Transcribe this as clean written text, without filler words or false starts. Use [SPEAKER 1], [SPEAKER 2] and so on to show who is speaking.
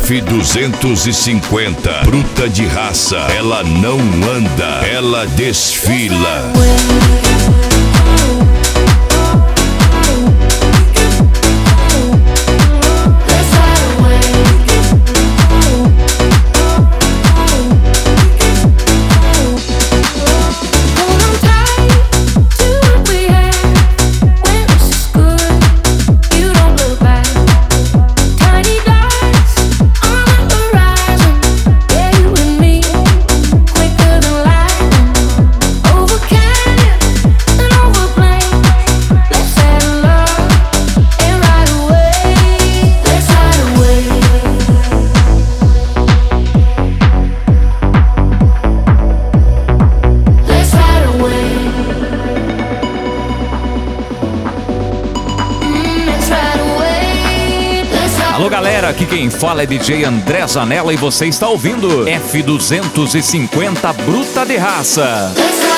[SPEAKER 1] F250, bruta de raça. Ela não anda, ela desfila.
[SPEAKER 2] Alô galera, aqui quem fala é DJ André Zanella e você está ouvindo F250 Bruta de Raça.